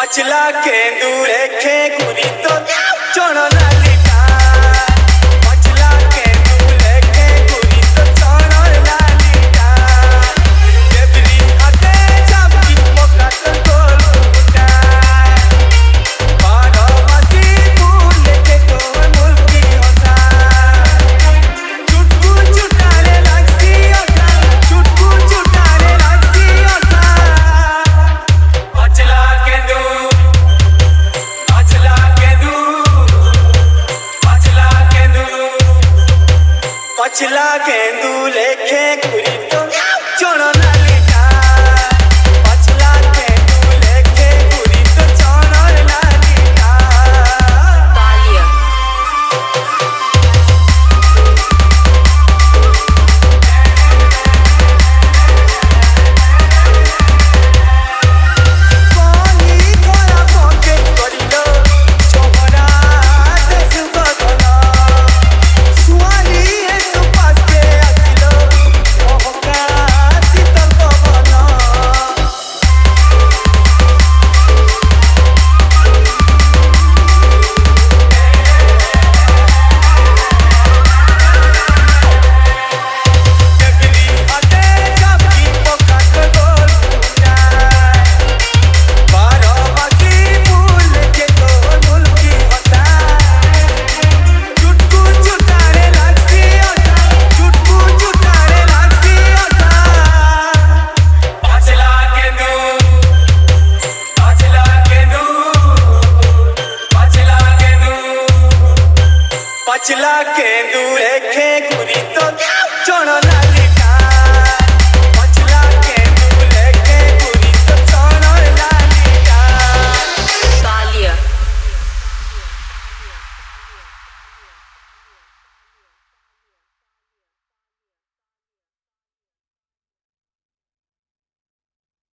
पचला केंदू रेखे गुरी तो चोनो नालिका पचला केंदू रेखे गुरी तो चोनो नालिका देवरी आते चाबकी पोका तो गोल मुटा बारो मासी फूल लेके तो मुल्की होता चुटकू चुटाने लगती होता चुटकू चुटाने लगती होता पचला केंदू पचला केंदू लेखे गुरी तो चोनो नालिका पचला केंदू लेखे गुरी तो चोनो नालिका कोनी कोरा पोके करिलो चोमरा देसु बदला सुआली है सुपास्ते आसिलो ओहका शीतल पवन देवरी आते चाबकी पोका तो गोल मुटाए बारो मासी फूल लेके तो मुल्की होता चुटकू चुटाने लगती होता चुटकू चुटाने लगती होता पचला केंदू पचला केंदू पचला केंदू पचला केंदू रेखे गुरी तो चोनो ना